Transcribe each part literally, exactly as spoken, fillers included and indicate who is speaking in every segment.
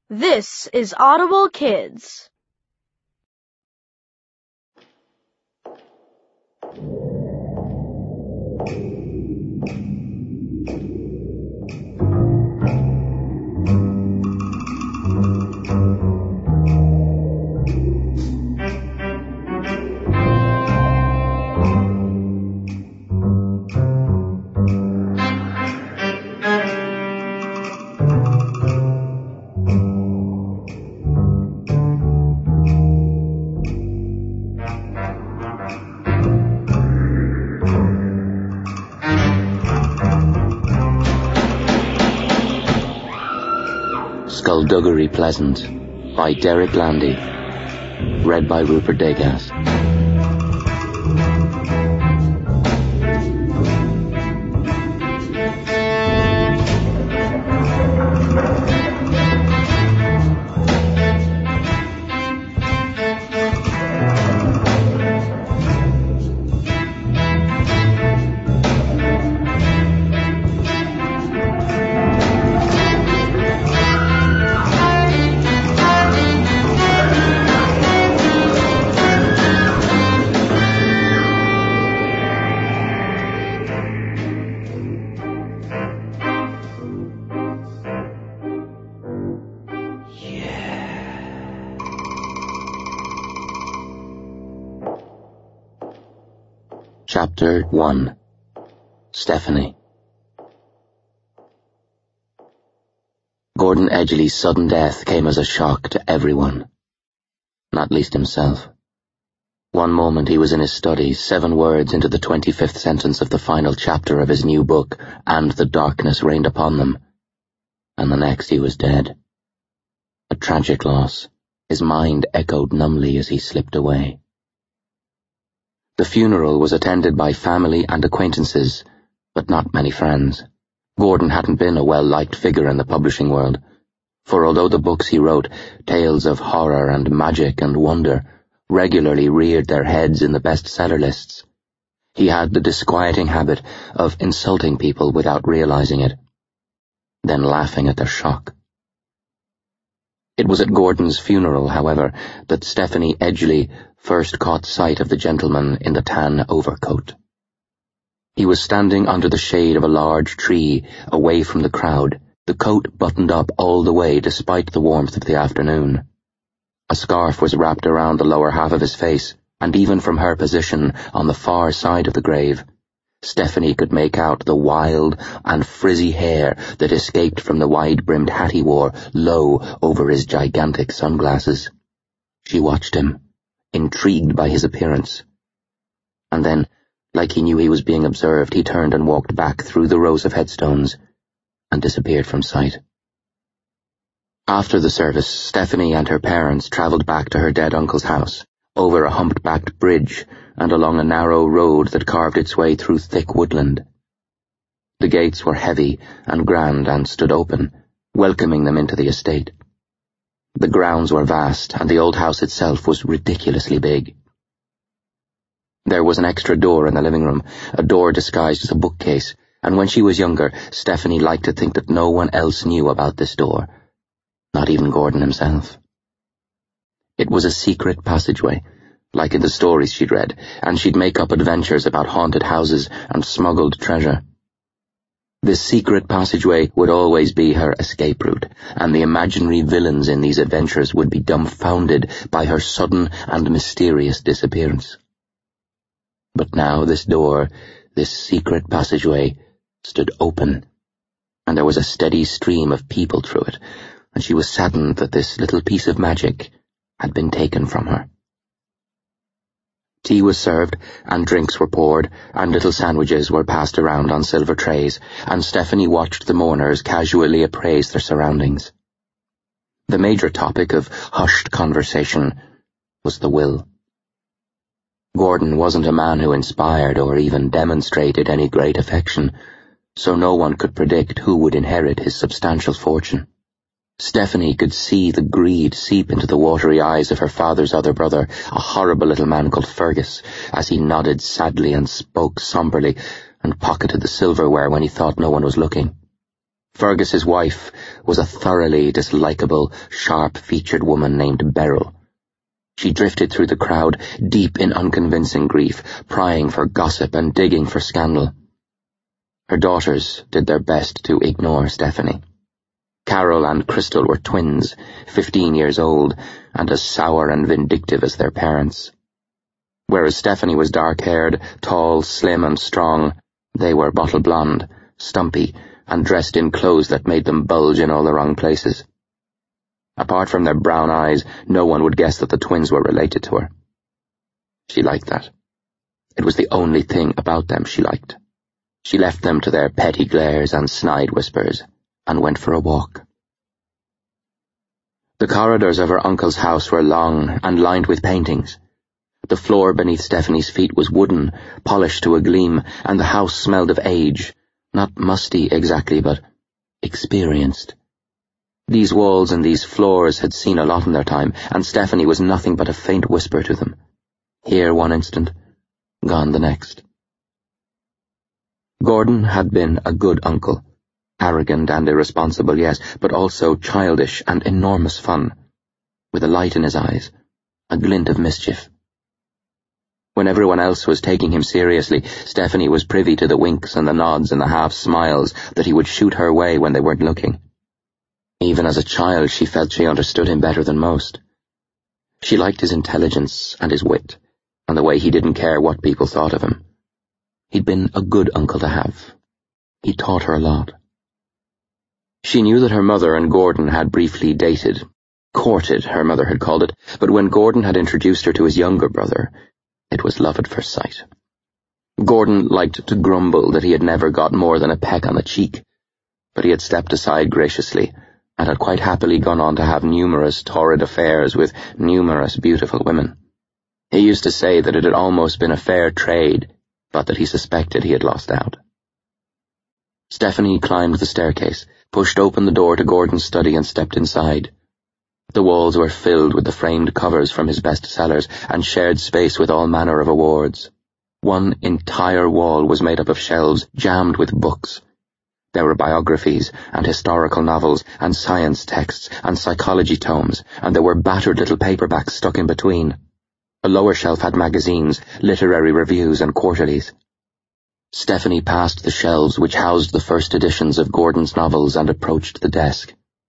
Speaker 1: This is Audible Kids.
Speaker 2: Skullduggery Pleasant by Derek Landy. Read by Rupert Degas. Chapter one. Stephanie. Gordon Edgley's sudden death came as a shock to everyone, not least himself. One moment he was in his study, seven words into the twenty-fifth sentence of the final chapter of his new book, and the darkness rained upon them, and the next he was dead. A tragic loss. His mind echoed numbly as he slipped away. The funeral was attended by family and acquaintances, but not many friends. Gordon hadn't been a well-liked figure in the publishing world, for although the books he wrote, tales of horror and magic and wonder, regularly reared their heads in the bestseller lists, he had the disquieting habit of insulting people without realizing it, then laughing at their shock. It was at Gordon's funeral, however, that Stephanie Edgley first caught sight of the gentleman in the tan overcoat. He was standing under the shade of a large tree, away from the crowd, the coat buttoned up all the way despite the warmth of the afternoon. A scarf was wrapped around the lower half of his face, and even from her position on the far side of the grave, Stephanie could make out the wild and frizzy hair that escaped from the wide-brimmed hat he wore low over his gigantic sunglasses. She watched him, intrigued by his appearance. And then, like he knew he was being observed, he turned and walked back through the rows of headstones and disappeared from sight. After the service, Stephanie and her parents travelled back to her dead uncle's house, over a humped-backed bridge and along a narrow road that carved its way through thick woodland. The gates were heavy and grand and stood open, welcoming them into the estate. The grounds were vast, and the old house itself was ridiculously big. There was an extra door in the living room, a door disguised as a bookcase, and when she was younger, Stephanie liked to think that no one else knew about this door, not even Gordon himself. It was a secret passageway, like in the stories she'd read, and she'd make up adventures about haunted houses and smuggled treasure. This secret passageway would always be her escape route, and the imaginary villains in these adventures would be dumbfounded by her sudden and mysterious disappearance. But now this door, this secret passageway, stood open, and there was a steady stream of people through it, and she was saddened that this little piece of magic had been taken from her. Tea was served, and drinks were poured, and little sandwiches were passed around on silver trays, and Stephanie watched the mourners casually appraise their surroundings. The major topic of hushed conversation was the will. Gordon wasn't a man who inspired or even demonstrated any great affection, so no one could predict who would inherit his substantial fortune. Stephanie could see the greed seep into the watery eyes of her father's other brother, a horrible little man called Fergus, as he nodded sadly and spoke somberly and pocketed the silverware when he thought no one was looking. Fergus's wife was a thoroughly dislikable, sharp-featured woman named Beryl. She drifted through the crowd, deep in unconvincing grief, prying for gossip and digging for scandal. Her daughters did their best to ignore Stephanie. Carol and Crystal were twins, fifteen years old, and as sour and vindictive as their parents. Whereas Stephanie was dark-haired, tall, slim and strong, they were bottle blonde, stumpy, and dressed in clothes that made them bulge in all the wrong places. Apart from their brown eyes, no one would guess that the twins were related to her. She liked that. It was the only thing about them she liked. She left them to their petty glares and snide whispers, and went for a walk. The corridors of her uncle's house were long and lined with paintings. The floor beneath Stephanie's feet was wooden, polished to a gleam, and the house smelled of age, not musty exactly, but experienced. These walls and these floors had seen a lot in their time, and Stephanie was nothing but a faint whisper to them. Here one instant, gone the next. Gordon had been a good uncle. Arrogant and irresponsible, yes, but also childish and enormous fun, with a light in his eyes, a glint of mischief. When everyone else was taking him seriously, Stephanie was privy to the winks and the nods and the half-smiles that he would shoot her way when they weren't looking. Even as a child, she felt she understood him better than most. She liked his intelligence and his wit, and the way he didn't care what people thought of him. He'd been a good uncle to have. He taught her a lot. She knew that her mother and Gordon had briefly dated. Courted, her mother had called it, but when Gordon had introduced her to his younger brother, it was love at first sight. Gordon liked to grumble that he had never got more than a peck on the cheek, but he had stepped aside graciously, and had quite happily gone on to have numerous torrid affairs with numerous beautiful women. He used to say that it had almost been a fair trade, but that he suspected he had lost out. Stephanie climbed the staircase, pushed open the door to Gordon's study and stepped inside. The walls were filled with the framed covers from his bestsellers and shared space with all manner of awards. One entire wall was made up of shelves jammed with books. There were biographies and historical novels and science texts and psychology tomes, and there were battered little paperbacks stuck in between. A lower shelf had magazines, literary reviews and quarterlies. Stephanie passed the shelves which housed the first editions of Gordon's novels and approached the desk.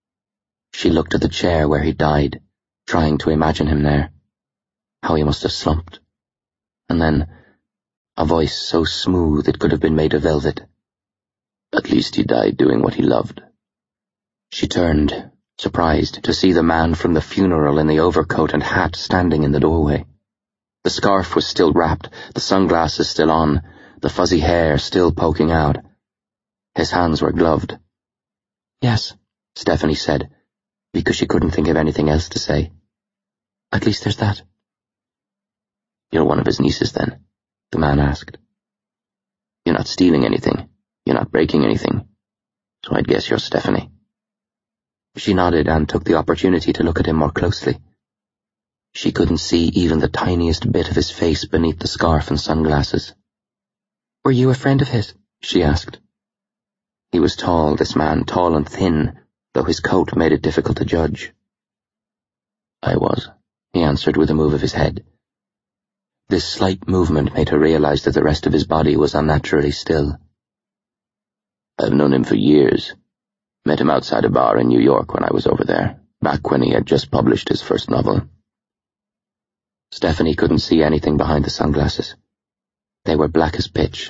Speaker 2: She looked at the chair where he died, trying to imagine him there. How he must have slumped. And then, a voice so smooth it could have been made of velvet. At least he died doing what he loved. She turned, surprised to see the man from the funeral in the overcoat and hat standing in the doorway. The scarf was still wrapped, the sunglasses still on, the fuzzy hair still poking out. His hands were gloved. "Yes," Stephanie said, because she couldn't think of anything else to say. "At least there's that." "You're one of his nieces, then?" the man asked. "You're not stealing anything. You're not breaking anything. So I'd guess you're Stephanie." She nodded and took the opportunity to look at him more closely. She couldn't see even the tiniest bit of his face beneath the scarf and sunglasses. "Were you a friend of his?" she asked. He was tall, this man, tall and thin, though his coat made it difficult to judge. "I was," he answered with a move of his head. This slight movement made her realize that the rest of his body was unnaturally still. "I've known him for years. Met him outside a bar in New York when I was over there, back when he had just published his first novel." Stephanie couldn't see anything behind the sunglasses. They were black as pitch.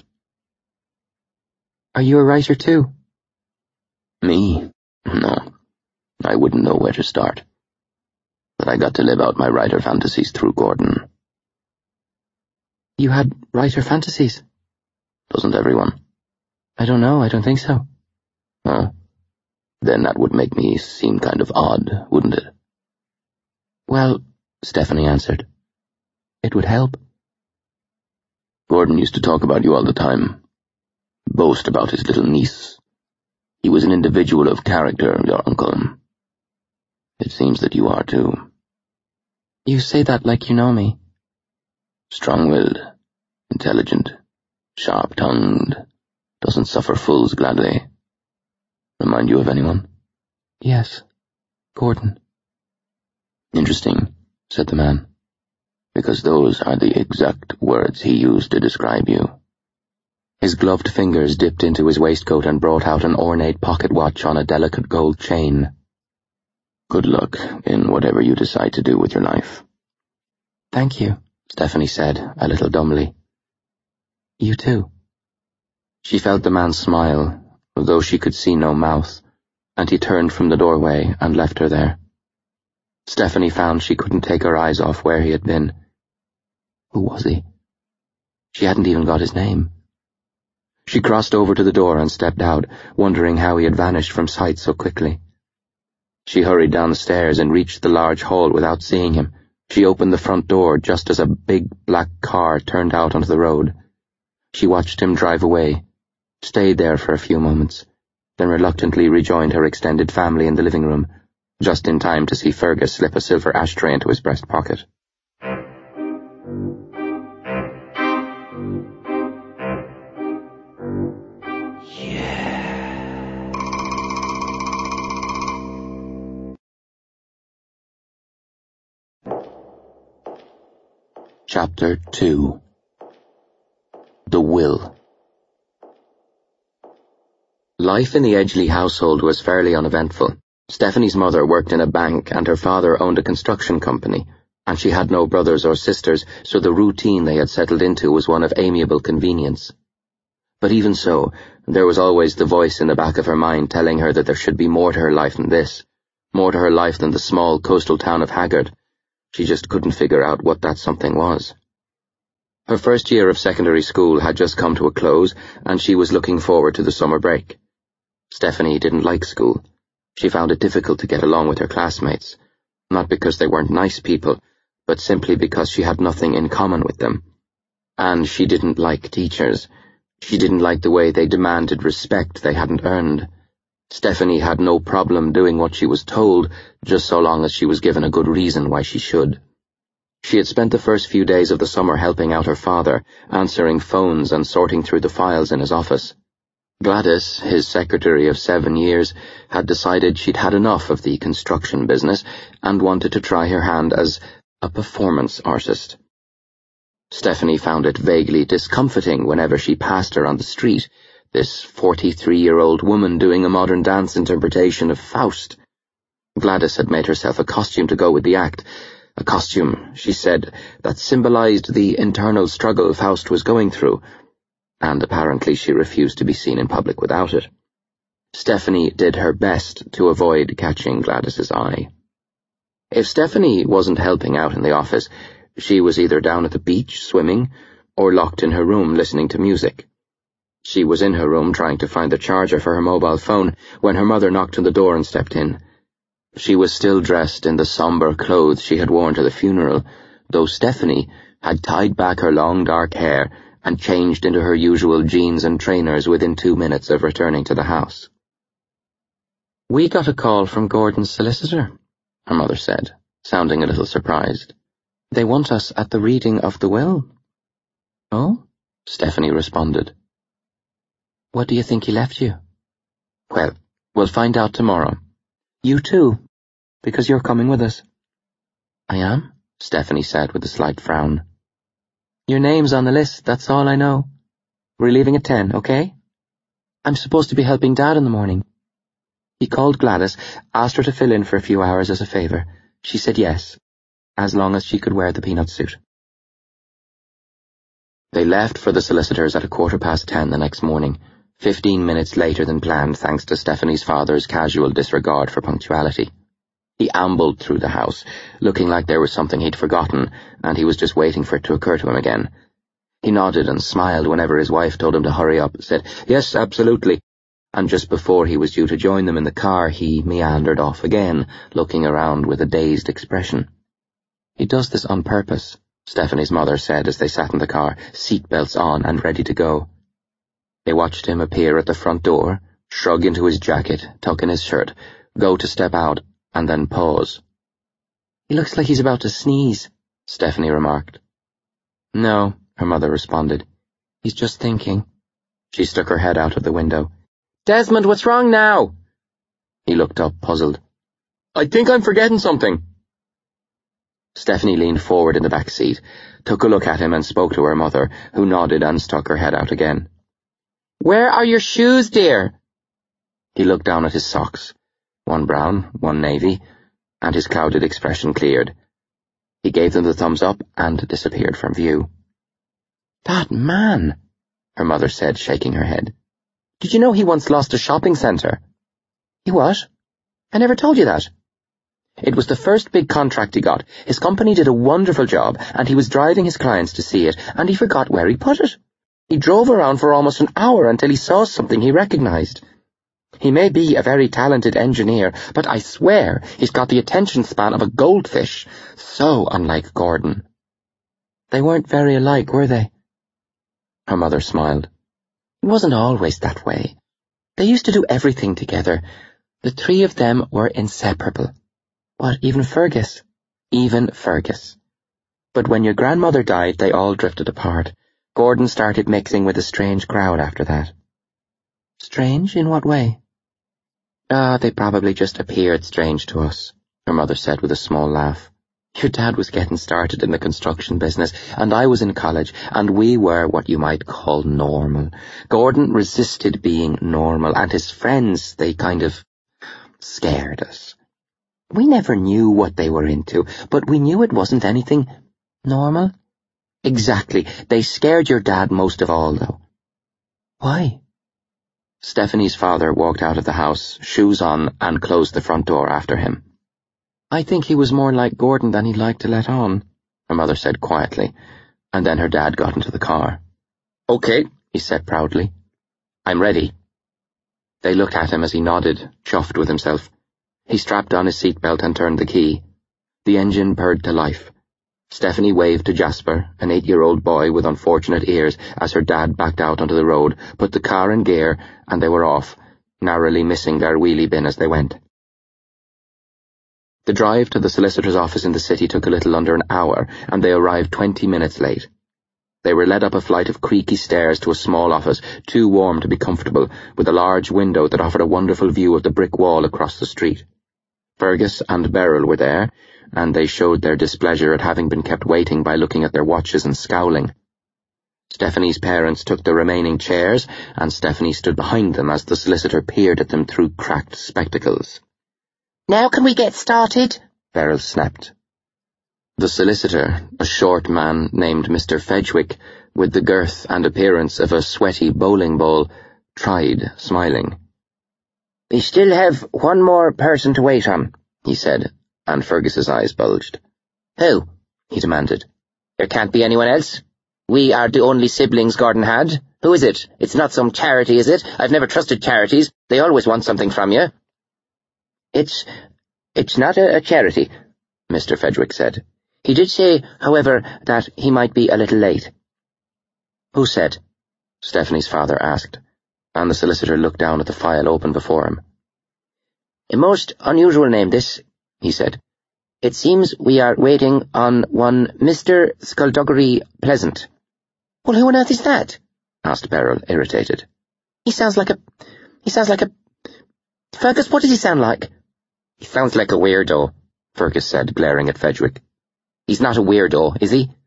Speaker 2: "Are you a writer too?" "Me? No. I wouldn't know where to start. But I got to live out my writer fantasies through Gordon." "You had writer fantasies?" "Doesn't everyone?" "I don't know, I don't think so." "Oh, then that would make me seem kind of odd, wouldn't it?" "Well," Stephanie answered, "it would help." "Gordon used to talk about you all the time. Boast about his little niece. He was an individual of character, your uncle. It seems that you are too." "You say that like you know me." "Strong-willed, intelligent, sharp-tongued, doesn't suffer fools gladly." Remind you of anyone?
Speaker 3: Yes, Gordon.
Speaker 2: Interesting, said the man, because those are the exact words he used to describe you. His gloved fingers dipped into his waistcoat and brought out an ornate pocket watch on a delicate gold chain. Good luck in whatever you decide to do with your life.
Speaker 3: Thank you,
Speaker 2: Stephanie said, a little dumbly.
Speaker 3: You too.
Speaker 2: She felt the man smile, though she could see no mouth, and he turned from the doorway and left her there. Stephanie found she couldn't take her eyes off where he had been. Who was he? She hadn't even got his name. She crossed over to the door and stepped out, wondering how he had vanished from sight so quickly. She hurried down the stairs and reached the large hall without seeing him. She opened the front door just as a big black car turned out onto the road. She watched him drive away, stayed there for a few moments, then reluctantly rejoined her extended family in the living room, just in time to see Fergus slip a silver ashtray into his breast pocket. Chapter two. The Will. Life in the Edgeley household was fairly uneventful. Stephanie's mother worked in a bank and her father owned a construction company, and she had no brothers or sisters, so the routine they had settled into was one of amiable convenience. But even so, there was always the voice in the back of her mind telling her that there should be more to her life than this, more to her life than the small coastal town of Haggard. She just couldn't figure out what that something was. Her first year of secondary school had just come to a close, and she was looking forward to the summer break. Stephanie didn't like school. She found it difficult to get along with her classmates, not because they weren't nice people, but simply because she had nothing in common with them. And she didn't like teachers. She didn't like the way they demanded respect they hadn't earned. Stephanie had no problem doing what she was told, just so long as she was given a good reason why she should. She had spent the first few days of the summer helping out her father, answering phones and sorting through the files in his office. Gladys, his secretary of seven years, had decided she'd had enough of the construction business and wanted to try her hand as a performance artist. Stephanie found it vaguely discomfiting whenever she passed her on the street, this forty-three-year-old woman doing a modern dance interpretation of Faust. Gladys had made herself a costume to go with the act, a costume, she said, that symbolized the internal struggle Faust was going through, and apparently she refused to be seen in public without it. Stephanie did her best to avoid catching Gladys's eye. If Stephanie wasn't helping out in the office, she was either down at the beach swimming or locked in her room listening to music. She was in her room trying to find the charger for her mobile phone when her mother knocked on the door and stepped in. She was still dressed in the sombre clothes she had worn to the funeral, though Stephanie had tied back her long dark hair and changed into her usual jeans and trainers within two minutes of returning to the house.
Speaker 3: "We got a call from Gordon's solicitor," her mother said, sounding a little surprised. "They want us at the reading of the will."
Speaker 2: "Oh?" Stephanie responded.
Speaker 3: "What do you think he left you?"
Speaker 2: "Well, we'll find out tomorrow."
Speaker 3: "You too, because you're coming with us."
Speaker 2: "I am?" Stephanie said with a slight frown.
Speaker 3: "Your name's on the list, that's all I know. We're leaving at ten, okay? I'm supposed to be helping Dad in the morning." He called Gladys, asked her to fill in for a few hours as a favour. She said yes, as long as she could wear the peanut suit.
Speaker 2: They left for the solicitors at a quarter past ten the next morning, fifteen minutes later than planned thanks to Stephanie's father's casual disregard for punctuality. He ambled through the house, looking like there was something he'd forgotten, and he was just waiting for it to occur to him again. He nodded and smiled whenever his wife told him to hurry up, said, "Yes, absolutely," and just before he was due to join them in the car, he meandered off again, looking around with a dazed expression.
Speaker 3: "He does this on purpose,"
Speaker 2: Stephanie's mother said as they sat in the car, seatbelts on and ready to go. They watched him appear at the front door, shrug into his jacket, tuck in his shirt, go to step out, and then pause.
Speaker 3: "He looks like he's about to sneeze,"
Speaker 2: Stephanie remarked.
Speaker 3: "No," her mother responded. "He's just thinking."
Speaker 2: She stuck her head out of the window.
Speaker 3: "Desmond, what's wrong now?"
Speaker 2: He looked up, puzzled. I think I'm forgetting something. Stephanie leaned forward in the back seat, took a look at him and spoke to her mother, who nodded and stuck her head out again. Where are your shoes, dear? He looked down at his socks, one brown, one navy, and his clouded expression cleared. He gave them the thumbs up and disappeared from view. That man, her mother said, shaking her head. Did you know he once lost a shopping centre? He what? I never told you that. It was the first big contract he got. His company did a wonderful job, and he was driving his clients to see it, and he forgot where he put it. He drove around for almost an hour until he saw something he recognized. He may be a very talented engineer, but I swear he's got the attention span of a goldfish. So unlike Gordon. They weren't very alike, were they? Her mother smiled. It wasn't always that way. They used to do everything together. The three of them were inseparable. What, even Fergus? Even Fergus. But when your grandmother died, they all drifted apart. Gordon started mixing with a strange crowd after that. Strange? In what way? Ah, they probably just appeared strange to us, her mother said with a small laugh. Your dad was getting started in the construction business, and I was in college, and we were what you might call normal. Gordon resisted being normal, and his friends, they kind of scared us. We never knew what they were into, but we knew it wasn't anything normal. Exactly. They scared your dad most of all, though. Why? Stephanie's father walked out of the house, shoes on, and closed the front door after him. I think he was more like Gordon than he'd like to let on, her mother said quietly, and then her dad got into the car. Okay, he said proudly. I'm ready. They looked at him as he nodded, chuffed with himself. He strapped on his seatbelt and turned the key. The engine purred to life. Stephanie waved to Jasper, an eight-year-old boy with unfortunate ears, as her dad backed out onto the road, put the car in gear, and they were off, narrowly missing their wheelie bin as they went. The drive to the solicitor's office in the city took a little under an hour, and they arrived twenty minutes late. They were led up a flight of creaky stairs to a small office, too warm to be comfortable, with a large window that offered a wonderful view of the brick wall across the street. Fergus and Beryl were there, and they showed their displeasure at having been kept waiting by looking at their watches and scowling. Stephanie's parents took the remaining chairs, and Stephanie stood behind them as the solicitor peered at them through cracked spectacles. Now can we get started? Beryl snapped. The solicitor, a short man named Mister Fedgwick, with the girth and appearance of a sweaty bowling ball, tried, smiling. We still have one more person to wait on, he said, and Fergus's eyes bulged. Who? He demanded. There can't be anyone else. We are the only siblings Gordon had. Who is it? It's not some charity, is it? I've never trusted charities. They always want something from you. It's, it's not a, a charity, Mister Fedgwick said. He did say, however, that he might be a little late. Who said? Stephanie's father asked, and the solicitor looked down at the file open before him. A most unusual name, this, he said. It seems we are waiting on one Mister Skullduggery Pleasant. Well, who on earth is that? Asked Beryl, irritated. He sounds like a... He sounds like a... Fergus, what does he sound like? He sounds like a weirdo, Fergus said, glaring at Fedgwick. He's not a weirdo, is he?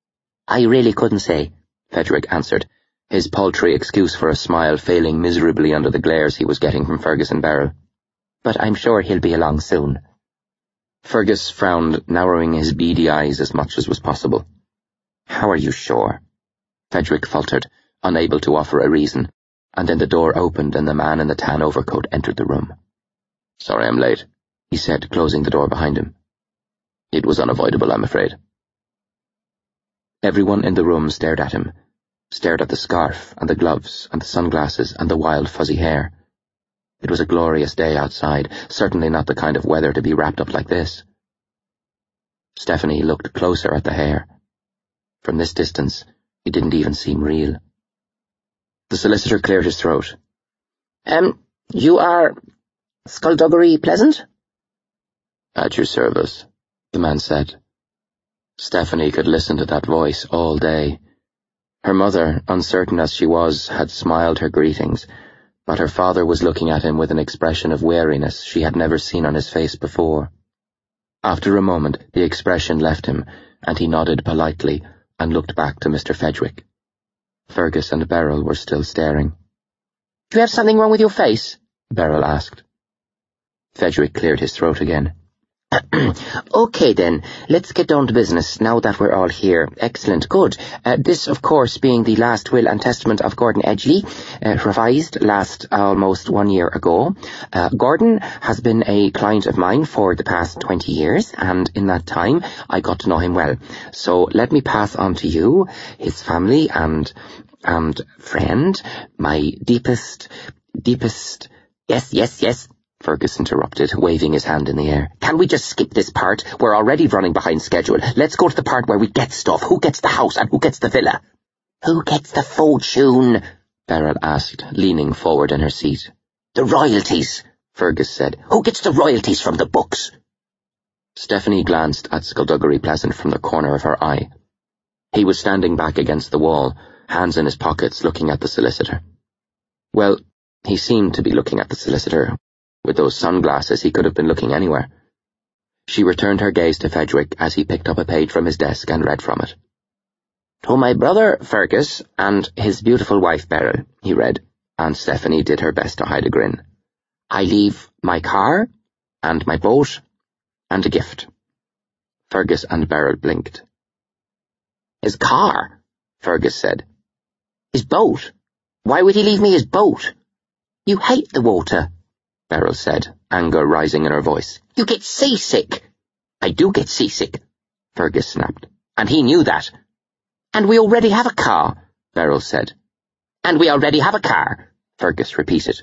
Speaker 2: I really couldn't say, Fedgwick answered, his paltry excuse for a smile failing miserably under the glares he was getting from Fergus and Beryl. But I'm sure he'll be along soon. Fergus frowned, narrowing his beady eyes as much as was possible. How are you sure? Fedgwick faltered, unable to offer a reason, and then the door opened and the man in the tan overcoat entered the room. Sorry I'm late, he said, closing the door behind him. It was unavoidable, I'm afraid. Everyone in the room stared at him, stared at the scarf and the gloves and the sunglasses and the wild fuzzy hair. It was a glorious day outside, certainly not the kind of weather to be wrapped up like this. Stephanie looked closer at the hair. From this distance, it didn't even seem real. The solicitor cleared his throat. Um, you are Skullduggery Pleasant? At your service, the man said. Stephanie could listen to that voice all day. Her mother, uncertain as she was, had smiled her greetings, but her father was looking at him with an expression of weariness she had never seen on his face before. After a moment, the expression left him, and he nodded politely and looked back to Mister Fedrick. Fergus and Beryl were still staring.
Speaker 3: "Do you have something wrong with your face?"
Speaker 2: Beryl asked. Fedrick cleared his throat again.
Speaker 3: Okay then, let's get down to business now that we're all here. Excellent, good. Uh, this, of course, being the last will and testament of Gordon Edgley, uh, revised last almost one year ago. Uh, Gordon has been a client of mine for the past twenty years, and in that time I got to know him well. So let me pass on to you, his family and, and friend, my deepest, deepest...
Speaker 2: Yes, yes, yes, Fergus interrupted, waving his hand in the air. Can we just skip this part? We're already running behind schedule. Let's go to the part where we get stuff. Who gets the house and who gets the villa?
Speaker 3: Who gets the fortune?
Speaker 2: Beryl asked, leaning forward in her seat.
Speaker 3: The royalties, Fergus said. Who gets the royalties from the books?
Speaker 2: Stephanie glanced at Skullduggery Pleasant from the corner of her eye. He was standing back against the wall, hands in his pockets, looking at the solicitor. Well, he seemed to be looking at the solicitor. With those sunglasses, he could have been looking anywhere. She returned her gaze to Fedrick as he picked up a page from his desk and read from it.
Speaker 3: To my brother, Fergus, and his beautiful wife, Beryl, he read, and Stephanie did her best to hide a grin. I leave my car, and my boat, and a gift.
Speaker 2: Fergus and Beryl blinked.
Speaker 3: His car, Fergus said. His boat. Why would he leave me his boat? You hate the water, Beryl said, anger rising in her voice. You get seasick. I do get seasick, Fergus snapped. And he knew that. And we already have a car, Beryl said. And we already have a car, Fergus repeated.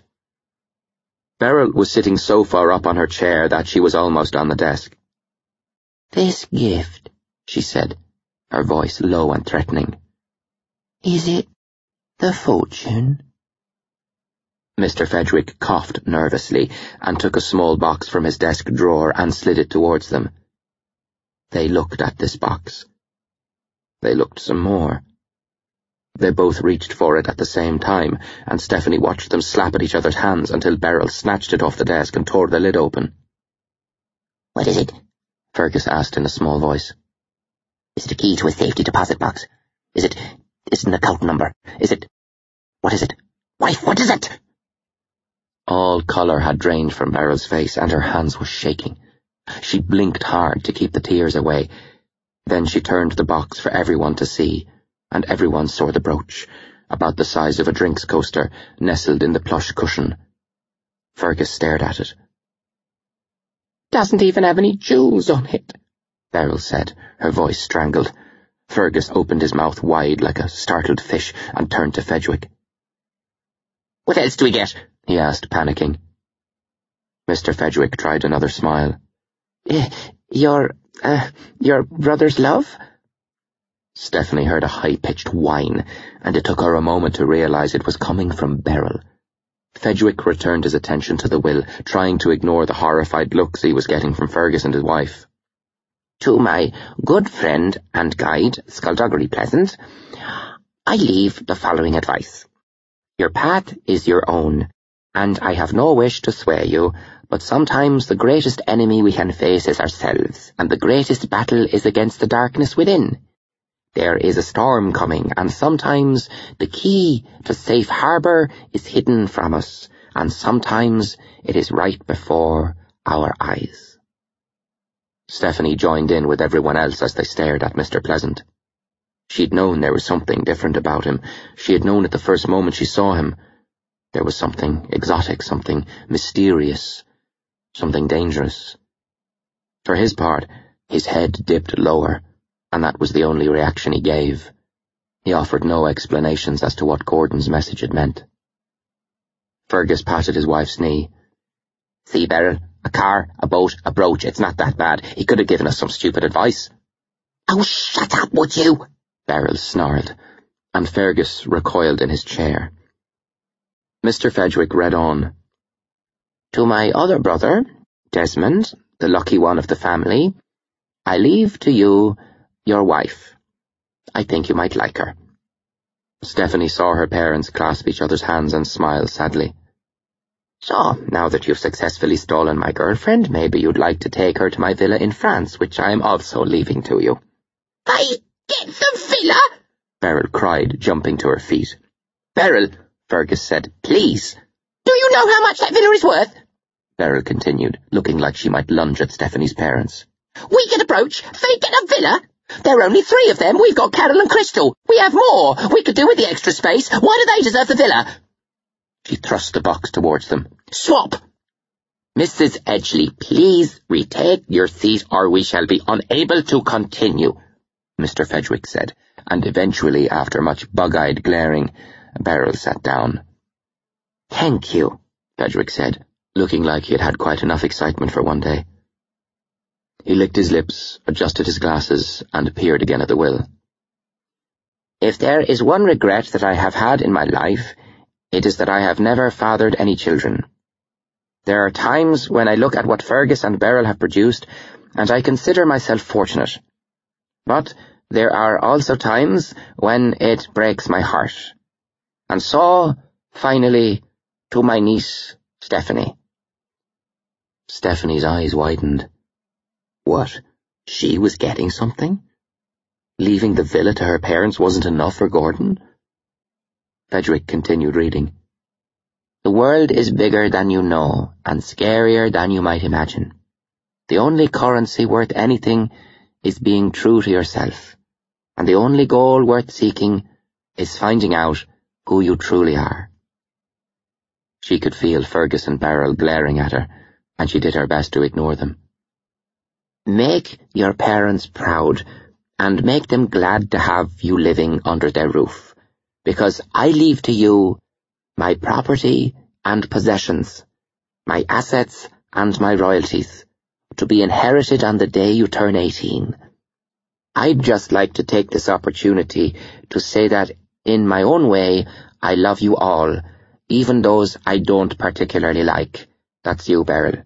Speaker 2: Beryl was sitting so far up on her chair that she was almost on the desk.
Speaker 3: This gift, she said, her voice low and threatening. Is it the fortune?
Speaker 2: Mister Fedrick coughed nervously and took a small box from his desk drawer and slid it towards them. They looked at this box. They looked some more. They both reached for it at the same time, and Stephanie watched them slap at each other's hands until Beryl snatched it off the desk and tore the lid open.
Speaker 3: What is it?
Speaker 2: Fergus asked in a small voice.
Speaker 3: Is it a key to a safety deposit box? Is it... is it an account number? Is it... what is it? Wife, what is it?
Speaker 2: All colour had drained from Beryl's face, and her hands were shaking. She blinked hard to keep the tears away. Then she turned the box for everyone to see, and everyone saw the brooch, about the size of a drinks coaster, nestled in the plush cushion. Fergus stared at it.
Speaker 3: Doesn't even have any jewels on it,
Speaker 2: Beryl said, her voice strangled. Fergus opened his mouth wide like a startled fish and turned to Fedrick.
Speaker 3: What else do we get?
Speaker 2: He asked, panicking. Mister Fedrick tried another smile.
Speaker 3: Uh, your, uh, your brother's love?
Speaker 2: Stephanie heard a high-pitched whine, and it took her a moment to realize it was coming from Beryl. Fedrick returned his attention to the will, trying to ignore the horrified looks he was getting from Fergus and his wife.
Speaker 3: To my good friend and guide, Skullduggery Pleasant, I leave the following advice. Your path is your own, and I have no wish to sway you, but sometimes the greatest enemy we can face is ourselves, and the greatest battle is against the darkness within. There is a storm coming, and sometimes the key to safe harbour is hidden from us, and sometimes it is right before our eyes.
Speaker 2: Stephanie joined in with everyone else as they stared at Mister Pleasant. She'd known there was something different about him. She had known it the first moment she saw him. There was something exotic, something mysterious, something dangerous. For his part, his head dipped lower, and that was the only reaction he gave. He offered no explanations as to what Gordon's message had meant. Fergus patted his wife's knee.
Speaker 3: See, Beryl, a car, a boat, a brooch, it's not that bad. He could have given us some stupid advice. Oh, shut up, would you?
Speaker 2: Beryl snarled, and Fergus recoiled in his chair. Mister Fedrick read on.
Speaker 3: To my other brother, Desmond, the lucky one of the family, I leave to you your wife. I think you might like her.
Speaker 2: Stephanie saw her parents clasp each other's hands and smile sadly.
Speaker 3: So, now that you've successfully stolen my girlfriend, maybe you'd like to take her to my villa in France, which I am also leaving to you.
Speaker 4: I get the villa?
Speaker 3: Beryl cried, jumping to her feet. Beryl, Fergus said, please.
Speaker 4: Do you know how much that villa is worth?
Speaker 3: Beryl continued, looking like she might lunge at Stephanie's parents.
Speaker 4: We get a brooch, they get a villa. There are only three of them. We've got Carol and Crystal. We have more. We could do with the extra space. Why do they deserve the villa?
Speaker 3: She thrust the box towards them.
Speaker 4: Swap.
Speaker 2: Missus Edgley, please retake your seat or we shall be unable to continue, Mister Fedgwick said, and eventually, after much bug-eyed glaring, Beryl sat down. Thank you, Fedgwick said, looking like he had had quite enough excitement for one day. He licked his lips, adjusted his glasses, and peered again at the will. If there is one regret that I have had in my life, it is that I have never fathered any children. There are times when I look at what Fergus and Beryl have produced, and I consider myself fortunate. But there are also times when it breaks my heart. And so, finally, to my niece, Stephanie. Stephanie's eyes widened. What? She was getting something? Leaving the villa to her parents wasn't enough for Gordon? Fedgwick continued reading. The world is bigger than you know, and scarier than you might imagine. The only currency worth anything is being true to yourself, and the only goal worth seeking is finding out who you truly are. She could feel Fergus and Beryl glaring at her, and she did her best to ignore them. Make your parents proud, and make them glad to have you living under their roof, because I leave to you my property and possessions, my assets and my royalties, to be inherited on the day you turn eighteen. I'd just like to take this opportunity to say that, in my own way, I love you all, even those I don't particularly like. That's you, Beryl.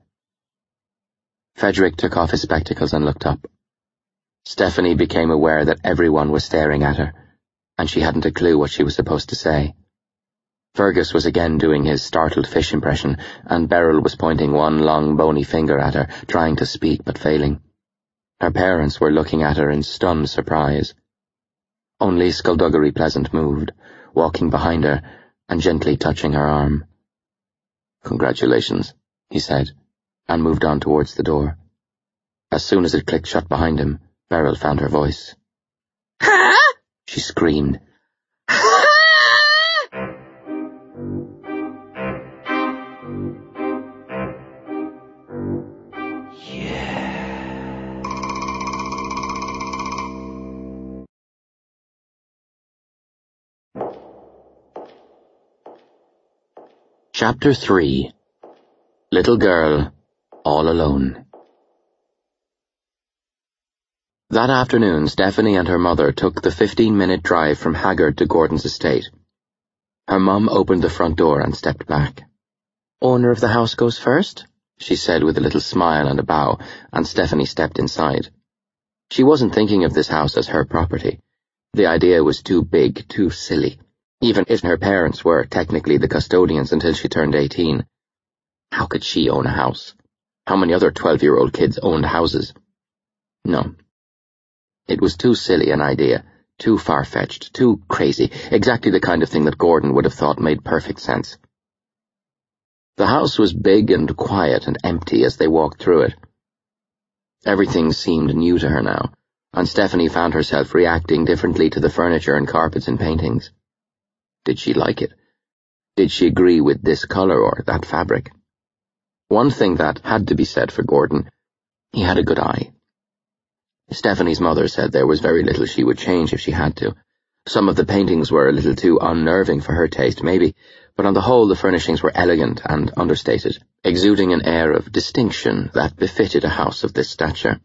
Speaker 2: Fedgwick took off his spectacles and looked up. Stephanie became aware that everyone was staring at her, and she hadn't a clue what she was supposed to say. Fergus was again doing his startled fish impression, and Beryl was pointing one long bony finger at her, trying to speak but failing. Her parents were looking at her in stunned surprise. Only Skullduggery Pleasant moved, walking behind her and gently touching her arm. Congratulations, he said, and moved on towards the door. As soon as it clicked shut behind him, Beryl found her voice.
Speaker 4: Huh?
Speaker 3: She screamed. Chapter three. Little Girl, All Alone. That afternoon, Stephanie and her mother took the fifteen-minute drive from Haggard to Gordon's estate. Her mum opened the front door and stepped back. Owner of the house goes first, she said with a little smile and a bow, and Stephanie stepped inside. She wasn't thinking of this house as her property. The idea was too big, too silly, even if her parents were technically the custodians until she turned eighteen. How could she own a house? How many other twelve-year-old kids owned houses? No. It was too silly an idea, too far-fetched, too crazy, exactly the kind of thing that Gordon would have thought made perfect sense. The house was big and quiet and empty as they walked through it. Everything seemed new to her now, and Stephanie found herself reacting differently to the furniture and carpets and paintings. Did she like it? Did she agree with this colour or that fabric? One thing that had to be said for Gordon, he had a good eye. Stephanie's mother said there was very little she would change if she had to. Some of the paintings were a little too unnerving for her taste, maybe, but on the whole the furnishings were elegant and understated, exuding an air of distinction that befitted a house of this stature.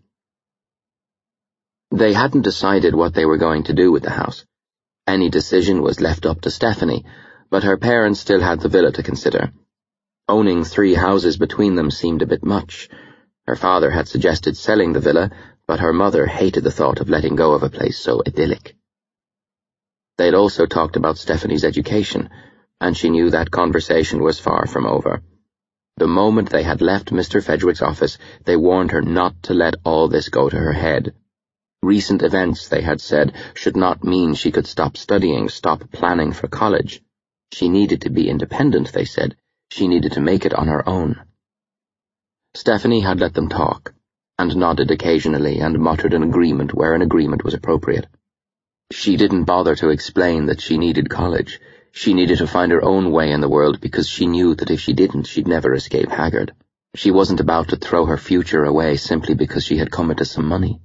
Speaker 3: They hadn't decided what they were going to do with the house. Any decision was left up to Stephanie, but her parents still had the villa to consider. Owning three houses between them seemed a bit much. Her father had suggested selling the villa, but her mother hated the thought of letting go of a place so idyllic. They had also talked about Stephanie's education, and she knew that conversation was far from over.
Speaker 2: The moment they had left Mister Fedgwick's office, they warned her not to let all this go to her head. Recent events, they had said, should not mean she could stop studying, stop planning for college. She needed to be independent, they said. She needed to make it on her own. Stephanie had let them talk, and nodded occasionally and muttered an agreement where an agreement was appropriate. She didn't bother to explain that she needed college. She needed to find her own way in the world because she knew that if she didn't, she'd never escape Haggard. She wasn't about to throw her future away simply because she had come into some money.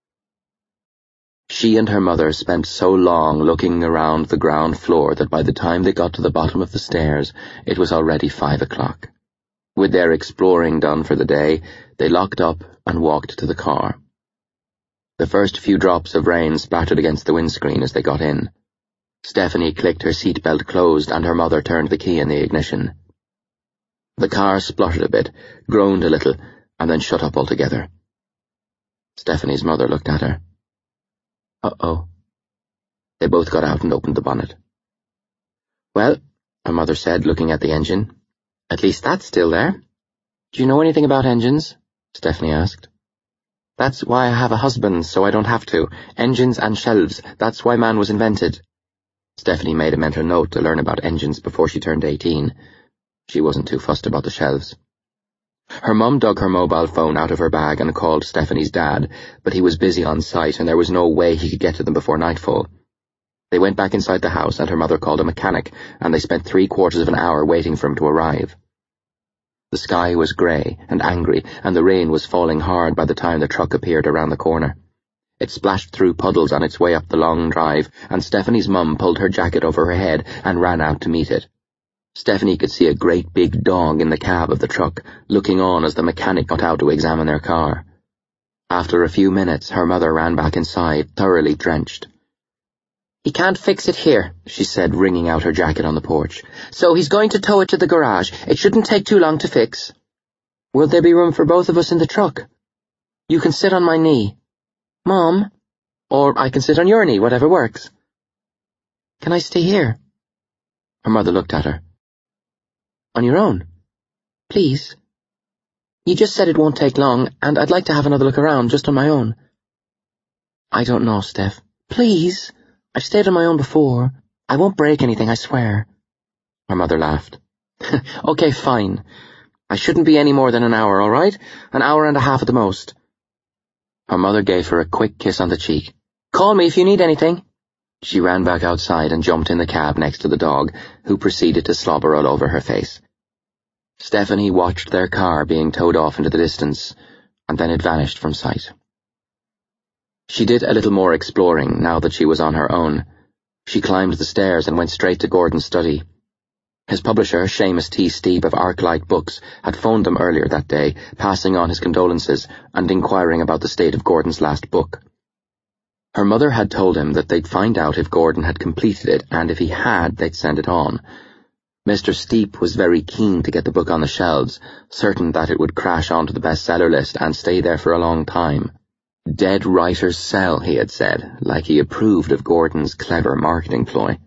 Speaker 2: She and her mother spent so long looking around the ground floor that by the time they got to the bottom of the stairs, it was already five o'clock. With their exploring done for the day, they locked up and walked to the car. The first few drops of rain splattered against the windscreen as they got in. Stephanie clicked her seatbelt closed and her mother turned the key in the ignition. The car spluttered a bit, groaned a little, and then shut up altogether. Stephanie's mother looked at her. Uh-oh. They both got out and opened the bonnet. Well, her mother said, looking at the engine, at least that's still there. Do you know anything about engines? Stephanie asked. That's why I have a husband, so I don't have to. Engines and shelves, that's why man was invented. Stephanie made a mental note to learn about engines before she turned eighteen. She wasn't too fussed about the shelves. Her mum dug her mobile phone out of her bag and called Stephanie's dad, but he was busy on site and there was no way he could get to them before nightfall. They went back inside the house and her mother called a mechanic, and they spent three quarters of an hour waiting for him to arrive. The sky was grey and angry, and the rain was falling hard by the time the truck appeared around the corner. It splashed through puddles on its way up the long drive, and Stephanie's mum pulled her jacket over her head and ran out to meet it. Stephanie could see a great big dog in the cab of the truck, looking on as the mechanic got out to examine their car. After a few minutes, her mother ran back inside, thoroughly drenched. He can't fix it here, she said, wringing out her jacket on the porch. So he's going to tow it to the garage. It shouldn't take too long to fix. Will there be room for both of us in the truck? You can sit on my knee. Mom? Or I can sit on your knee, whatever works. Can I stay here? Her mother looked at her. On your own? Please. You just said it won't take long, and I'd like to have another look around just on my own. I don't know, Steph. Please. I've stayed on my own before. I won't break anything, I swear. Her mother laughed. Okay, fine. I shouldn't be any more than an hour, all right? An hour and a half at the most. Her mother gave her a quick kiss on the cheek. Call me if you need anything. She ran back outside and jumped in the cab next to the dog, who proceeded to slobber all over her face. Stephanie watched their car being towed off into the distance, and then it vanished from sight. She did a little more exploring now that she was on her own. She climbed the stairs and went straight to Gordon's study. His publisher, Seamus T. Steeb of Arclight Books, had phoned them earlier that day, passing on his condolences and inquiring about the state of Gordon's last book. Her mother had told him that they'd find out if Gordon had completed it, and if he had, they'd send it on. Mister Steep was very keen to get the book on the shelves, certain that it would crash onto the bestseller list and stay there for a long time. Dead writers sell, he had said, like he approved of Gordon's clever marketing ploy.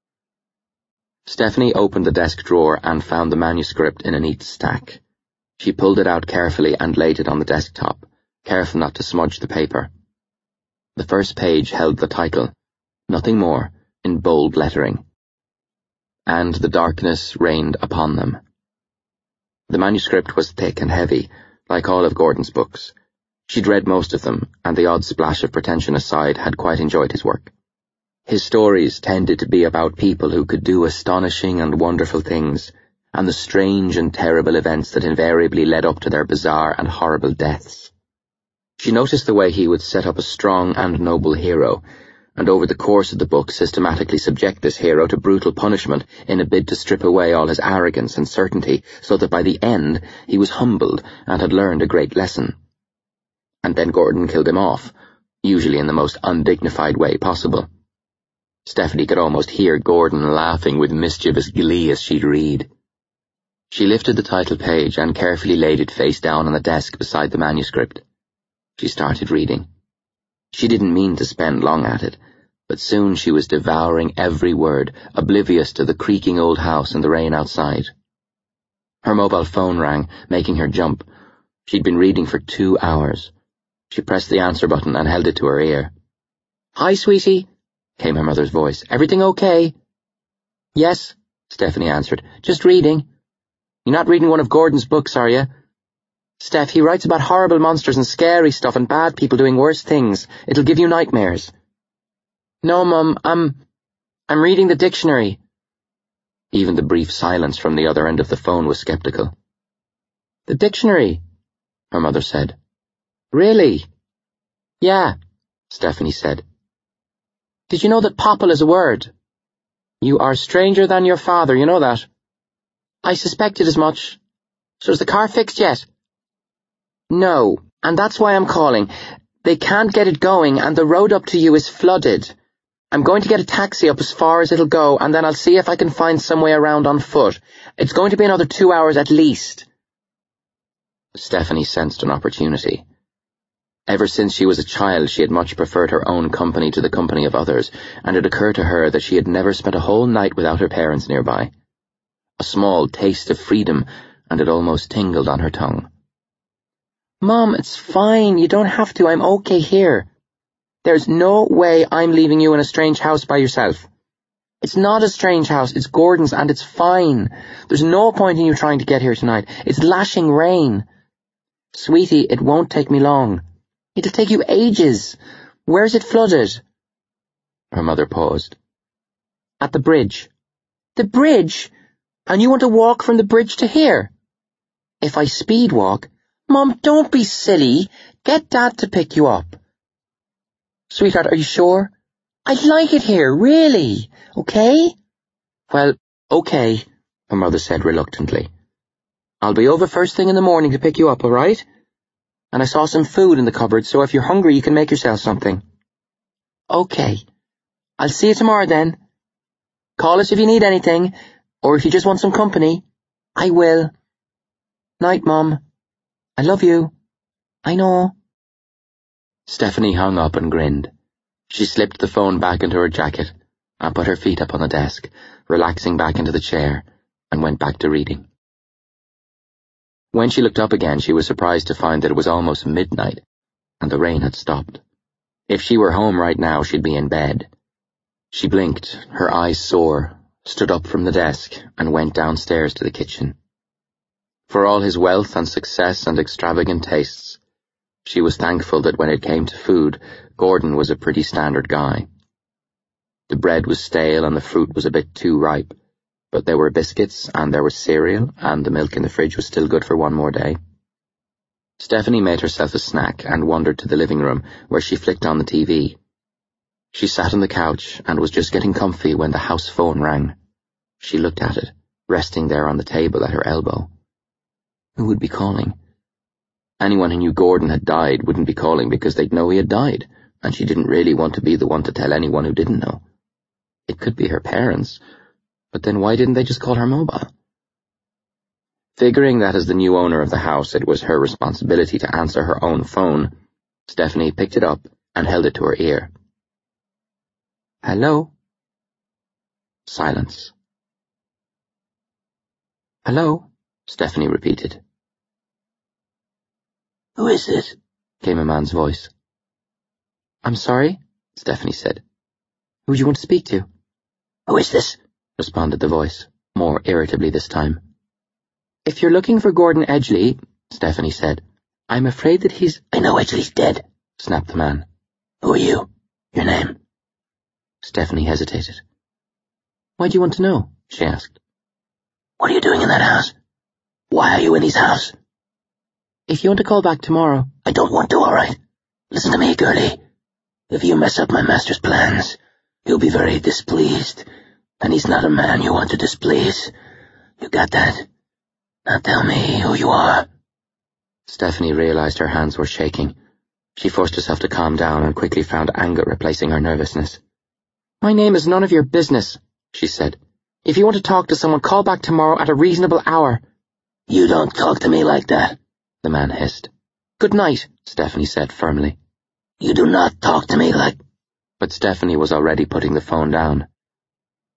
Speaker 2: Stephanie opened the desk drawer and found the manuscript in a neat stack. She pulled it out carefully and laid it on the desktop, careful not to smudge the paper. The first page held the title, nothing more, in bold lettering. And the darkness reigned upon them. The manuscript was thick and heavy, like all of Gordon's books. She'd read most of them, and the odd splash of pretension aside, had quite enjoyed his work. His stories tended to be about people who could do astonishing and wonderful things, and the strange and terrible events that invariably led up to their bizarre and horrible deaths. She noticed the way he would set up a strong and noble hero, and over the course of the book systematically subject this hero to brutal punishment in a bid to strip away all his arrogance and certainty, so that by the end he was humbled and had learned a great lesson. And then Gordon killed him off, usually in the most undignified way possible. Stephanie could almost hear Gordon laughing with mischievous glee as she'd read. She lifted the title page and carefully laid it face down on the desk beside the manuscript. She started reading. She didn't mean to spend long at it, but soon she was devouring every word, oblivious to the creaking old house and the rain outside. Her mobile phone rang, making her jump. She'd been reading for two hours. She pressed the answer button and held it to her ear. "Hi, sweetie," came her mother's voice. "Everything okay?" "Yes," Stephanie answered. "Just reading." "You're not reading one of Gordon's books, are you?" "Steph, he writes about horrible monsters and scary stuff and bad people doing worse things. It'll give you nightmares." "No, Mum, I'm... I'm reading the dictionary." Even the brief silence from the other end of the phone was skeptical. "The dictionary," her mother said. "Really?" "Yeah," Stephanie said. "Did you know that popple is a word?" "You are stranger than your father, you know that." "I suspected as much. So is the car fixed yet?" "No, and that's why I'm calling. They can't get it going, and the road up to you is flooded. I'm going to get a taxi up as far as it'll go, and then I'll see if I can find some way around on foot. It's going to be another two hours at least." Stephanie sensed an opportunity. Ever since she was a child, she had much preferred her own company to the company of others, and it occurred to her that she had never spent a whole night without her parents nearby. A small taste of freedom, and it almost tingled on her tongue. "Mom, it's fine. You don't have to. I'm okay here. There's no way I'm leaving you in a strange house by yourself. It's not a strange house. It's Gordon's, and it's fine. There's no point in you trying to get here tonight. It's lashing rain. Sweetie, it won't take me long. It'll take you ages. Where's it flooded?" Her mother paused. "At the bridge." "The bridge? And you want to walk from the bridge to here?" "If I speed walk..." "Mom, don't be silly. Get Dad to pick you up." "Sweetheart, are you sure?" "I like it here, really. Okay?" "Well, okay," her mother said reluctantly. "I'll be over first thing in the morning to pick you up, all right? And I saw some food in the cupboard, so if you're hungry you can make yourself something." "Okay. I'll see you tomorrow then. Call us if you need anything, or if you just want some company." "I will. Night, Mum. I love you. I know." Stephanie hung up and grinned. She slipped the phone back into her jacket and put her feet up on the desk, relaxing back into the chair, and went back to reading. When she looked up again, she was surprised to find that it was almost midnight, and the rain had stopped. If she were home right now, she'd be in bed. She blinked, her eyes sore, stood up from the desk, and went downstairs to the kitchen. For all his wealth and success and extravagant tastes, she was thankful that when it came to food, Gordon was a pretty standard guy. The bread was stale and the fruit was a bit too ripe, but there were biscuits and there was cereal, and the milk in the fridge was still good for one more day. Stephanie made herself a snack and wandered to the living room, where she flicked on the T V. She sat on the couch and was just getting comfy when the house phone rang. She looked at it, resting there on the table at her elbow. Who would be calling? Anyone who knew Gordon had died wouldn't be calling because they'd know he had died, and she didn't really want to be the one to tell anyone who didn't know. It could be her parents, but then why didn't they just call her mobile? Figuring that as the new owner of the house it was her responsibility to answer her own phone, Stephanie picked it up and held it to her ear. "Hello?" Silence. "Hello?" Stephanie repeated.
Speaker 4: "Who is it?"
Speaker 2: came a man's voice. "I'm sorry," Stephanie said. "Who do you want to speak to?"
Speaker 4: "Who is this?"
Speaker 2: responded the voice, more irritably this time. "If you're looking for Gordon Edgley," Stephanie said, "I'm afraid that he's—"
Speaker 4: "I know Edgley's dead,"
Speaker 2: snapped the man.
Speaker 4: "Who are you? Your name?"
Speaker 2: Stephanie hesitated. "Why do you want to know?" she asked.
Speaker 4: "What are you doing in that house? Why are you in his house?"
Speaker 2: "If you want to call back tomorrow—"
Speaker 4: "I don't want to, all right? Listen to me, girlie. If you mess up my master's plans, he'll be very displeased, and he's not a man you want to displease. You got that? Now tell me who you are."
Speaker 2: Stephanie realized her hands were shaking. She forced herself to calm down and quickly found anger replacing her nervousness. "My name is none of your business," she said. "If you want to talk to someone, call back tomorrow at a reasonable hour."
Speaker 4: "You don't talk to me like that,"
Speaker 2: the man hissed. "Good night," Stephanie said firmly.
Speaker 4: "You do not talk to me like—"
Speaker 2: But Stephanie was already putting the phone down.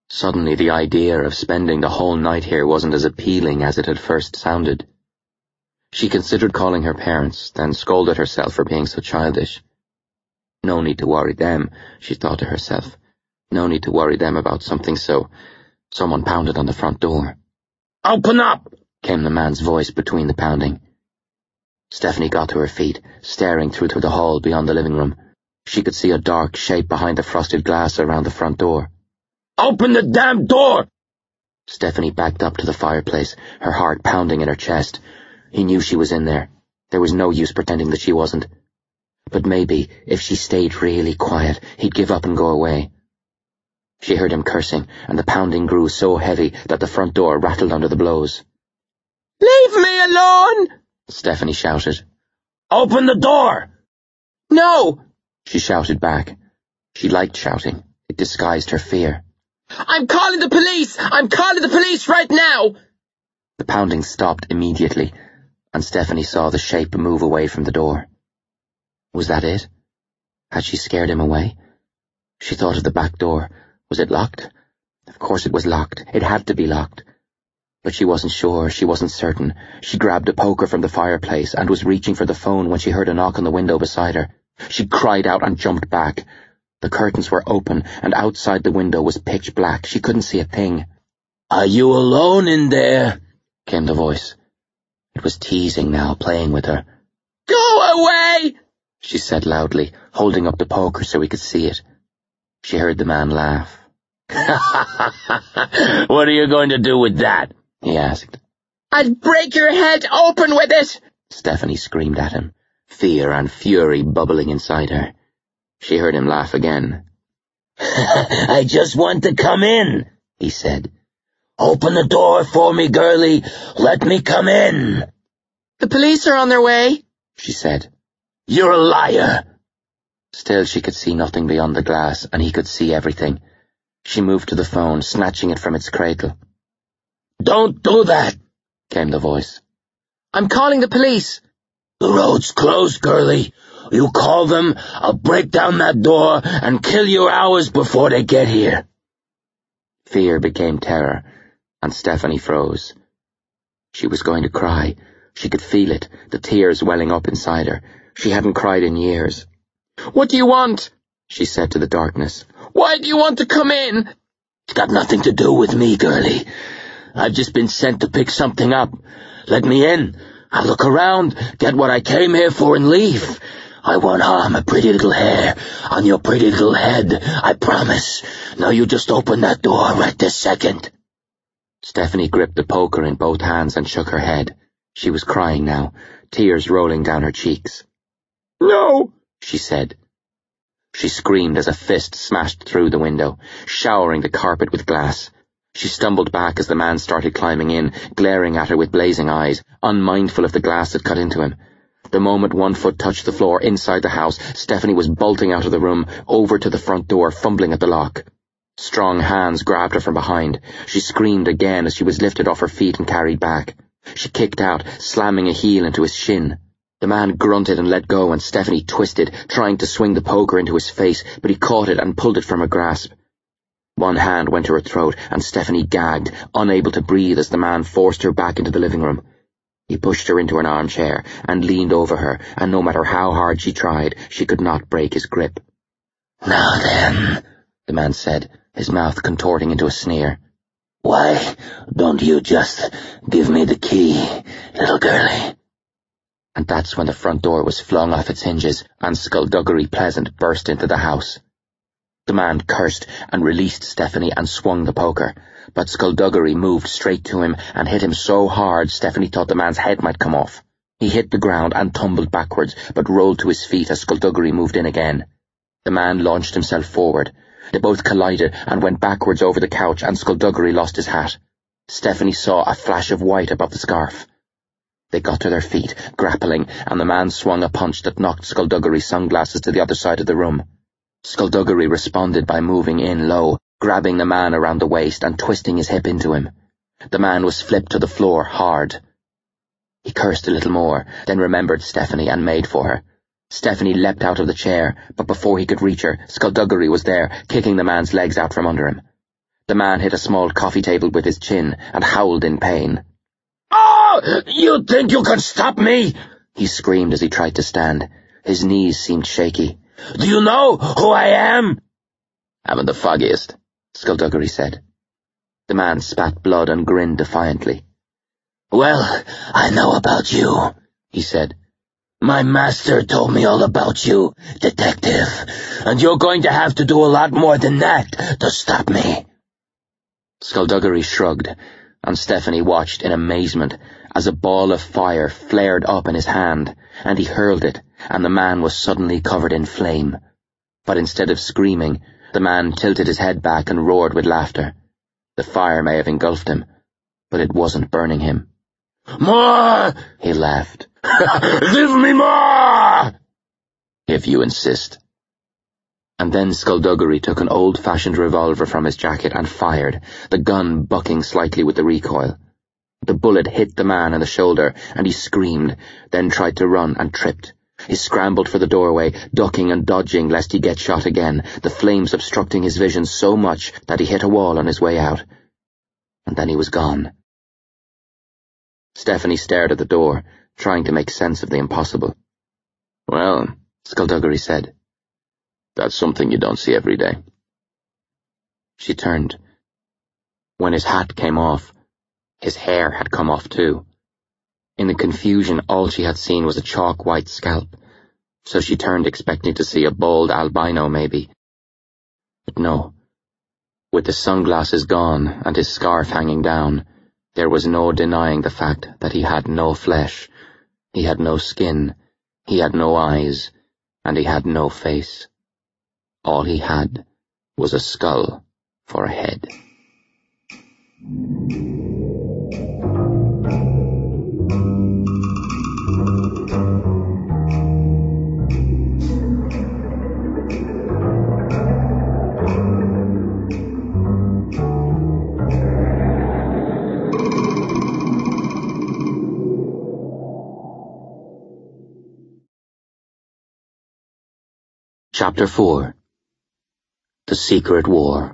Speaker 2: Suddenly the idea of spending the whole night here wasn't as appealing as it had first sounded. She considered calling her parents, then scolded herself for being so childish. No need to worry them, she thought to herself. No need to worry them about something so... Someone pounded on the front door.
Speaker 4: "Open up!"
Speaker 2: came the man's voice between the pounding. Stephanie got to her feet, staring through to the hall beyond the living room. She could see a dark shape behind the frosted glass around the front door.
Speaker 4: "Open the damn door!"
Speaker 2: Stephanie backed up to the fireplace, her heart pounding in her chest. He knew she was in there. There was no use pretending that she wasn't. But maybe, if she stayed really quiet, he'd give up and go away. She heard him cursing, and the pounding grew so heavy that the front door rattled under the blows.
Speaker 3: "Leave me alone!"
Speaker 2: Stephanie shouted.
Speaker 4: "Open the door!"
Speaker 3: "No!"
Speaker 2: she shouted back. She liked shouting. It disguised her fear.
Speaker 3: "I'm calling the police! I'm calling the police right now!"
Speaker 2: The pounding stopped immediately, and Stephanie saw the shape move away from the door. Was that it? Had she scared him away? She thought of the back door. Was it locked? Of course it was locked. It had to be locked. But she wasn't sure, she wasn't certain. She grabbed a poker from the fireplace and was reaching for the phone when she heard a knock on the window beside her. She cried out and jumped back. The curtains were open, and outside the window was pitch black. She couldn't see a thing.
Speaker 4: "Are you alone in there?"
Speaker 2: came the voice. It was teasing now, playing with her.
Speaker 3: "Go away!"
Speaker 2: she said loudly, holding up the poker so he could see it. She heard the man laugh.
Speaker 4: "What are you going to do with that?"
Speaker 2: he asked.
Speaker 3: "I'll break your head open with it!"
Speaker 2: Stephanie screamed at him, fear and fury bubbling inside her. She heard him laugh again.
Speaker 4: "I just want to come in," he said. "Open the door for me, girlie. Let me come in."
Speaker 3: "The police are on their way,"
Speaker 2: she said.
Speaker 4: "You're a liar."
Speaker 2: Still she could see nothing beyond the glass, and he could see everything. She moved to the phone, snatching it from its cradle.
Speaker 4: "Don't do that,"
Speaker 2: came the voice.
Speaker 3: "I'm calling the police."
Speaker 4: "The road's closed, girlie. You call them, I'll break down that door and kill you hours before they get here."
Speaker 2: Fear became terror, and Stephanie froze. She was going to cry. She could feel it, the tears welling up inside her. She hadn't cried in years.
Speaker 3: "What do you want?"
Speaker 2: she said to the darkness.
Speaker 3: "Why do you want to come in?"
Speaker 4: "It's got nothing to do with me, girlie. I've just been sent to pick something up. Let me in. I'll look around, get what I came here for, and leave. I won't harm a pretty little hair on your pretty little head, I promise. Now you just open that door right this second."
Speaker 2: Stephanie gripped the poker in both hands and shook her head. She was crying now, tears rolling down her cheeks.
Speaker 3: "No,"
Speaker 2: she said. She screamed as a fist smashed through the window, showering the carpet with glass. She stumbled back as the man started climbing in, glaring at her with blazing eyes, unmindful of the glass that cut into him. The moment one foot touched the floor inside the house, Stephanie was bolting out of the room, over to the front door, fumbling at the lock. Strong hands grabbed her from behind. She screamed again as she was lifted off her feet and carried back. She kicked out, slamming a heel into his shin. The man grunted and let go, and Stephanie twisted, trying to swing the poker into his face, but he caught it and pulled it from her grasp. One hand went to her throat, and Stephanie gagged, unable to breathe as the man forced her back into the living room. He pushed her into an armchair and leaned over her, and no matter how hard she tried, she could not break his grip.
Speaker 4: "Now then,"
Speaker 2: the man said, his mouth contorting into a sneer.
Speaker 4: "Why don't you just give me the key, little girlie?"
Speaker 2: And that's when the front door was flung off its hinges, and Skullduggery Pleasant burst into the house. The man cursed and released Stephanie and swung the poker, but Skullduggery moved straight to him and hit him so hard Stephanie thought the man's head might come off. He hit the ground and tumbled backwards, but rolled to his feet as Skullduggery moved in again. The man launched himself forward. They both collided and went backwards over the couch, and Skullduggery lost his hat. Stephanie saw a flash of white above the scarf. They got to their feet, grappling, and the man swung a punch that knocked Skullduggery's sunglasses to the other side of the room. Skullduggery responded by moving in low, grabbing the man around the waist and twisting his hip into him. The man was flipped to the floor hard. He cursed a little more, then remembered Stephanie and made for her. Stephanie leapt out of the chair, but before he could reach her, Skullduggery was there, kicking the man's legs out from under him.
Speaker 3: The man hit a small coffee table with his chin and howled in pain.
Speaker 4: "Oh, you think you can stop me?"
Speaker 3: he screamed as he tried to stand. His knees seemed shaky.
Speaker 4: "Do you know who I am?"
Speaker 2: "Haven't the foggiest," Skullduggery said.
Speaker 3: The man spat blood and grinned defiantly.
Speaker 4: "Well, I know about you," he said. "My master told me all about you, detective, and you're going to have to do a lot more than that to stop me."
Speaker 3: Skullduggery shrugged, and Stephanie watched in amazement as a ball of fire flared up in his hand, and he hurled it, and the man was suddenly covered in flame. But instead of screaming, the man tilted his head back and roared with laughter. The fire may have engulfed him, but it wasn't burning him.
Speaker 4: "More!"
Speaker 3: he laughed.
Speaker 4: "Give me more!"
Speaker 2: "If you insist."
Speaker 3: And then Skullduggery took an old-fashioned revolver from his jacket and fired, the gun bucking slightly with the recoil. The bullet hit the man in the shoulder, and he screamed, then tried to run and tripped. He scrambled for the doorway, ducking and dodging lest he get shot again, the flames obstructing his vision so much that he hit a wall on his way out. And then he was gone. Stephanie stared at the door, trying to make sense of the impossible.
Speaker 2: "Well,"
Speaker 3: Skullduggery said,
Speaker 2: "that's something you don't see every day."
Speaker 3: She turned. When his hat came off, his hair had come off too. In the confusion, all she had seen was a chalk-white scalp, so she turned expecting to see a bald albino maybe. But no. With the sunglasses gone and his scarf hanging down, there was no denying the fact that he had no flesh, he had no skin, he had no eyes, and he had no face. All he had was a skull for a head. Chapter four. The Secret War.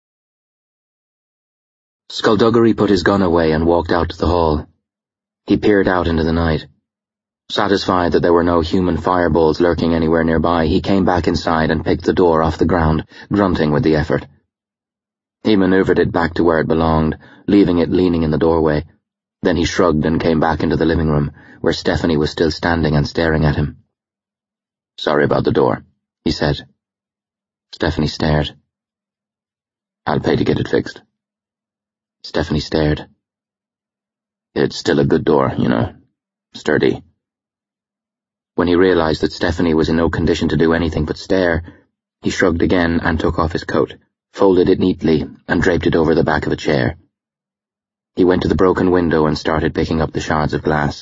Speaker 3: Skullduggery put his gun away and walked out to the hall. He peered out into the night. Satisfied that there were no human fireballs lurking anywhere nearby, he came back inside and picked the door off the ground, grunting with the effort. He maneuvered it back to where it belonged, leaving it leaning in the doorway. Then he shrugged and came back into the living room, where Stephanie was still standing and staring at him.
Speaker 2: "Sorry about the door," he said.
Speaker 3: Stephanie stared.
Speaker 2: "I'll pay to get it fixed."
Speaker 3: Stephanie stared.
Speaker 2: "It's still a good door, you know. Sturdy."
Speaker 3: When he realized that Stephanie was in no condition to do anything but stare, he shrugged again and took off his coat, folded it neatly, and draped it over the back of a chair. He went to the broken window and started picking up the shards of glass.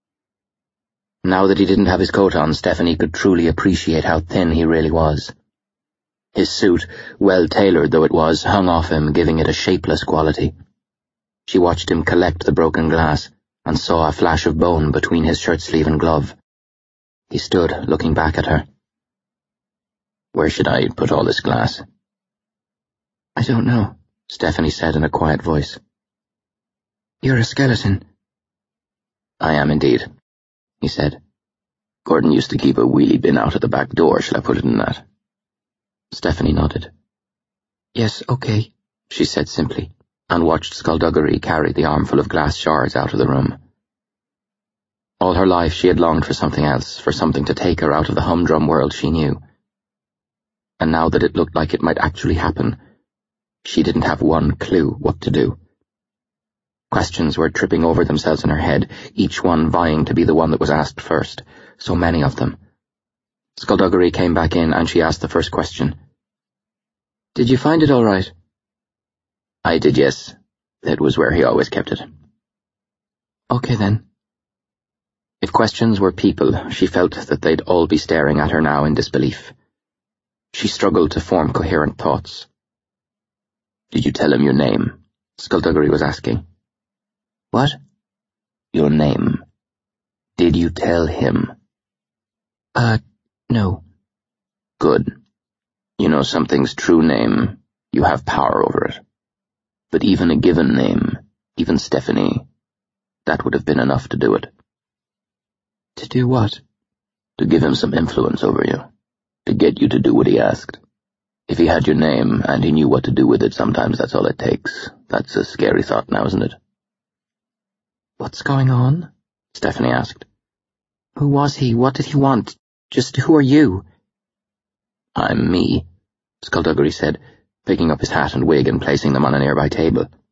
Speaker 3: Now that he didn't have his coat on, Stephanie could truly appreciate how thin he really was. His suit, well tailored though it was, hung off him, giving it a shapeless quality. She watched him collect the broken glass and saw a flash of bone between his shirt sleeve and glove. He stood, looking back at her.
Speaker 2: "Where should I put all this glass?"
Speaker 3: "I don't know," Stephanie said in a quiet voice. "You're a skeleton."
Speaker 2: "I am indeed," he said. "Gordon used to keep a wheelie bin out at the back door. Shall I put it in that?"
Speaker 3: Stephanie nodded. "Yes, okay," she said simply, and watched Skullduggery carry the armful of glass shards out of the room. All her life she had longed for something else, for something to take her out of the humdrum world she knew. And now that it looked like it might actually happen, she didn't have one clue what to do. Questions were tripping over themselves in her head, each one vying to be the one that was asked first, so many of them. Skullduggery came back in and she asked the first question. "Did you find it all right?"
Speaker 2: "I did, yes. It was where he always kept it."
Speaker 3: "Okay, then." If questions were people, she felt that they'd all be staring at her now in disbelief. She struggled to form coherent thoughts.
Speaker 2: "Did you tell him your name?"
Speaker 3: Skullduggery was asking.
Speaker 1: What?
Speaker 2: Your name. Did you tell him?
Speaker 1: Uh, no.
Speaker 2: Good. You know something's true name. You have power over it. But even a given name, even Stephanie, that would have been enough to do it.
Speaker 3: To do what?
Speaker 2: To give him some influence over you. To get you to do what he asked. If he had your name, and he knew what to do with it, sometimes that's all it takes. That's a scary thought now, isn't it?
Speaker 3: What's going on?
Speaker 2: Stephanie asked.
Speaker 3: Who was he? What did he want? Just who are you?
Speaker 2: I'm me, Skullduggery said, picking up his hat and wig and placing them on a nearby table.